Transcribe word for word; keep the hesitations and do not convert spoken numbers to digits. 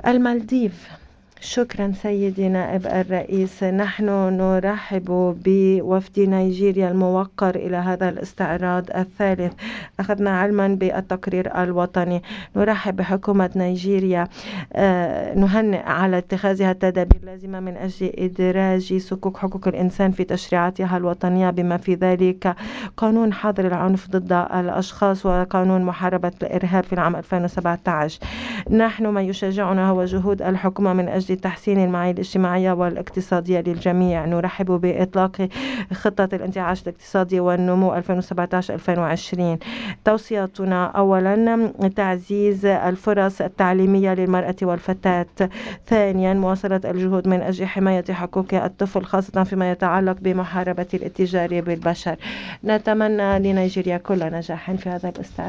المالديف. شكرا سيدي نائب الرئيس. نحن نرحب بوفد نيجيريا الموقر إلى هذا الاستعراض الثالث. أخذنا علما بالتقرير الوطني. نرحب بحكومة نيجيريا، نهنئ على اتخاذها التدابير اللازمة من أجل إدراج صكوك حقوق الإنسان في تشريعاتها الوطنية، بما في ذلك قانون حظر العنف ضد الأشخاص وقانون محاربة الإرهاب في العام ألفين وسبعة عشر. نحن ما يشجعنا هو جهود الحكومة من أجل تحسين المعايير الاجتماعية والاقتصادية للجميع. نرحب بإطلاق خطة الانتعاش الاقتصادي والنمو ألفين وسبعة عشر ألفين وعشرين. توصياتنا: أولا، تعزيز الفرص التعليمية للمرأة والفتاة. ثانيا، مواصلة الجهود من أجل حماية حقوق الطفل، خاصة فيما يتعلق بمحاربة الاتجار بالبشر. نتمنى لنيجيريا كل نجاح في هذا الاستعراض.